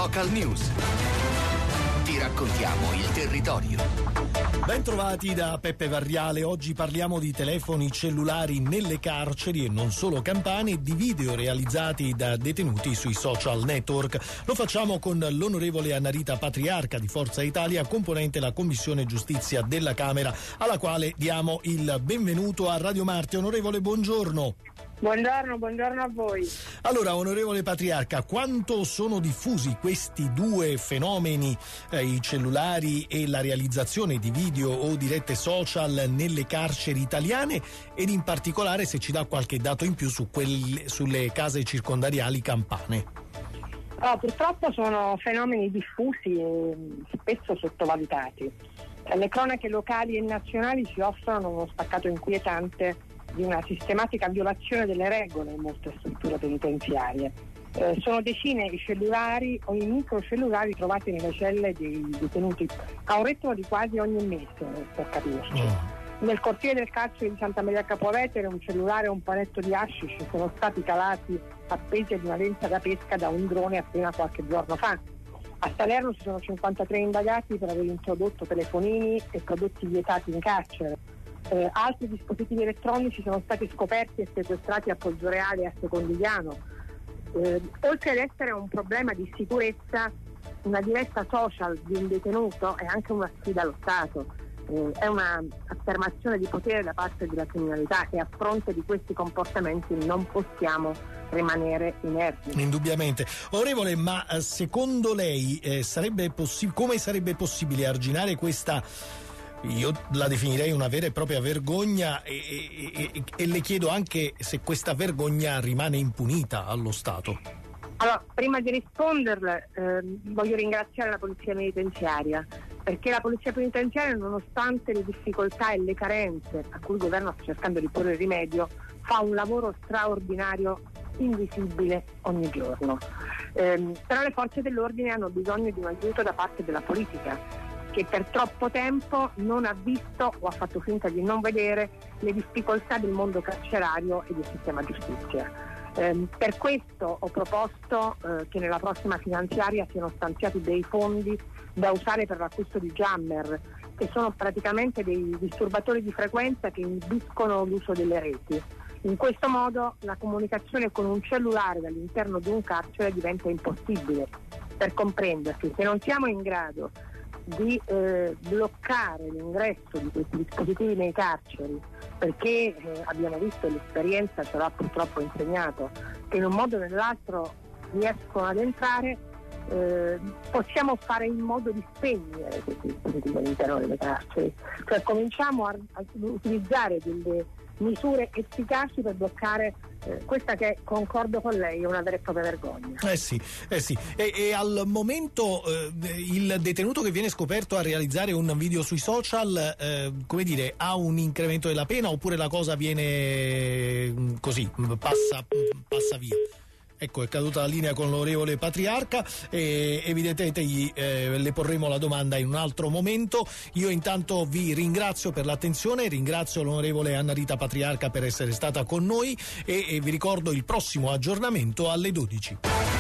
Local News. Ti raccontiamo il territorio. Bentrovati da Peppe Varriale. Oggi parliamo di telefoni cellulari nelle carceri e non solo campane e di video realizzati da detenuti sui social network. Lo facciamo con l'onorevole Annarita Patriarca di Forza Italia, componente della Commissione Giustizia della Camera, alla quale diamo il benvenuto a Radio Marte. Onorevole, buongiorno. Buongiorno a voi. Allora, onorevole Patriarca, quanto sono diffusi questi due fenomeni, i cellulari e la realizzazione di video o dirette social nelle carceri italiane, ed in particolare se ci dà qualche dato in più sulle case circondariali campane? Purtroppo sono fenomeni diffusi e spesso sottovalutati. Le cronache locali e nazionali ci offrono uno spaccato inquietante di una sistematica violazione delle regole in molte strutture penitenziarie. Sono decine i cellulari o i microcellulari trovati nelle celle dei detenuti a un ritmo di quasi ogni mese, per capirci. Nel cortile del carcere di Santa Maria Capua Vetere un cellulare e un panetto di hashish sono stati calati appesi ad una lenza da pesca da un drone appena qualche giorno fa. A Salerno ci sono 53 indagati per aver introdotto telefonini e prodotti vietati in carcere. Altri dispositivi elettronici sono stati scoperti e sequestrati a Poggioreale e a Secondigliano. Oltre ad essere un problema di sicurezza, una diretta social di un detenuto è anche una sfida allo Stato, è una affermazione di potere da parte della criminalità e a fronte di questi comportamenti non possiamo rimanere inerti. Indubbiamente. Onorevole, ma secondo lei come sarebbe possibile arginare questa, io la definirei una vera e propria vergogna, e le chiedo anche se questa vergogna rimane impunita allo Stato? Allora, prima di risponderle voglio ringraziare la Polizia Penitenziaria, perché la Polizia Penitenziaria, nonostante le difficoltà e le carenze a cui il governo sta cercando di porre rimedio, fa un lavoro straordinario, invisibile ogni giorno. Però le forze dell'ordine hanno bisogno di un aiuto da parte della politica, che per troppo tempo non ha visto o ha fatto finta di non vedere le difficoltà del mondo carcerario e del sistema giustizia. Per questo ho proposto che nella prossima finanziaria siano stanziati dei fondi da usare per l'acquisto di jammer, che sono praticamente dei disturbatori di frequenza che inibiscono l'uso delle reti. In questo modo la comunicazione con un cellulare dall'interno di un carcere diventa impossibile. Per comprendersi, se non siamo in grado di bloccare l'ingresso di questi dispositivi nei carceri, perché abbiamo visto, l'esperienza ce l'ha purtroppo insegnato, che in un modo o nell'altro riescono ad entrare, possiamo fare in modo di spegnere questi dispositivi all'interno delle carceri, cioè cominciamo a utilizzare delle misure efficaci per bloccare questa che, concordo con lei, è una vera e propria vergogna. Sì. E al momento il detenuto che viene scoperto a realizzare un video sui social, ha un incremento della pena, oppure la cosa viene così, passa via? Ecco, è caduta la linea con l'onorevole Patriarca e evidentemente le porremo la domanda in un altro momento. Io intanto vi ringrazio per l'attenzione, ringrazio l'onorevole Annarita Patriarca per essere stata con noi e vi ricordo il prossimo aggiornamento alle 12.